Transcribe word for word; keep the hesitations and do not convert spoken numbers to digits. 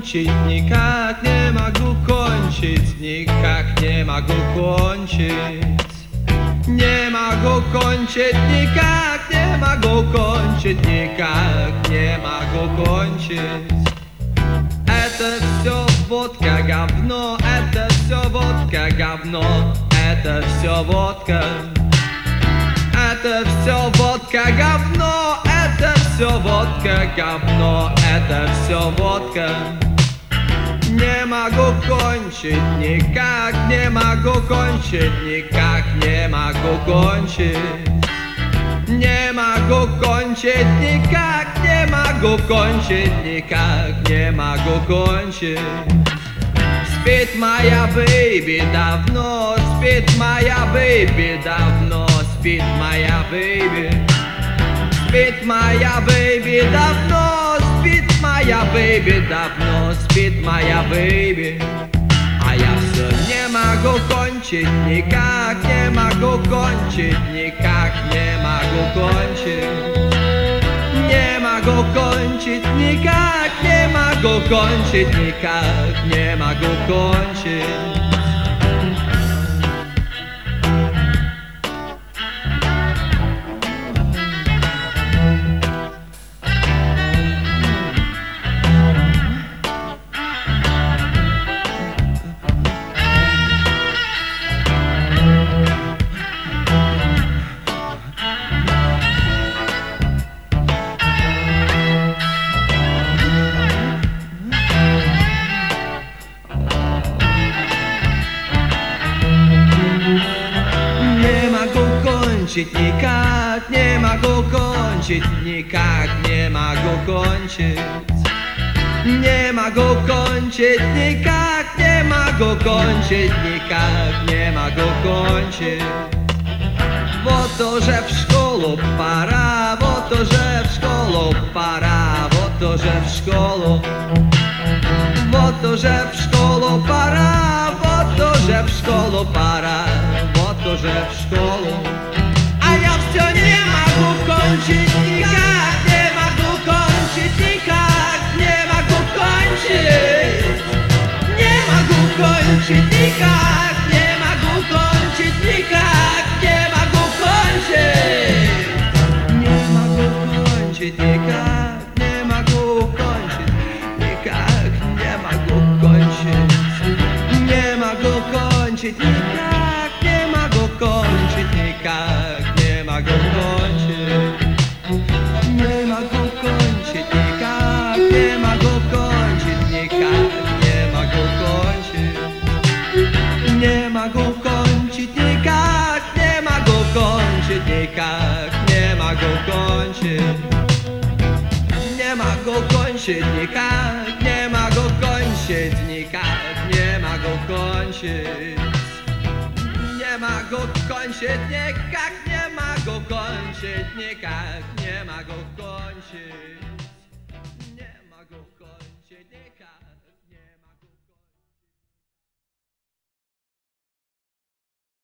кончить, никак не могу кончить, никак не могу кончить. Не могу кончить, никак не могу кончить, никак не могу кончить. Это все водка, говно, это все водка, говно, это все водка. Это все водка, говно, это все водка, говно, это все водка. Не могу кончить, никак не могу кончить, никак не могу кончить. Не могу кончить, никак не могу кончить, никак не могу кончить. Спит моя бэйби давно, спит моя бэйби давно, спит моя бэйби. Спит моя бэйби давно, спит моя бэйби давно, спит моя бэйби. А я все не могу кончить, никак не могу кончить, никак не могу кончить. Не могу кончить, никак не могу кончить, никак не могу кончить. Никак не могу кончить, никак не могу кончить. Не могу кончить, никак не могу кончить, никак не могу кончить. Вот уже в школу пора, вот уже в школу пора, вот уже в школу. Вот уже в школу пора, вот уже в школу пора, вот уже в школу. А я все не могу кончить, никак не могу кончить, никак не могу кончить. Не могу кончить, никак не могу кончить, никак не могу кончить. Не могу кончить, никак не могу кончить, никак не могу кончить. Не могу кончить, никак не могу кончить, никак не могу кончить. Не могу кончить, никак не могу кончить, никак не могу кончить. Не могу кончить, никак не могу кончить, никак не могу кончить. Не могу кончить, никак не могу кончить, никак не могу кончить. Не могу кончить, никак не могу кончить, никак не могу кончить.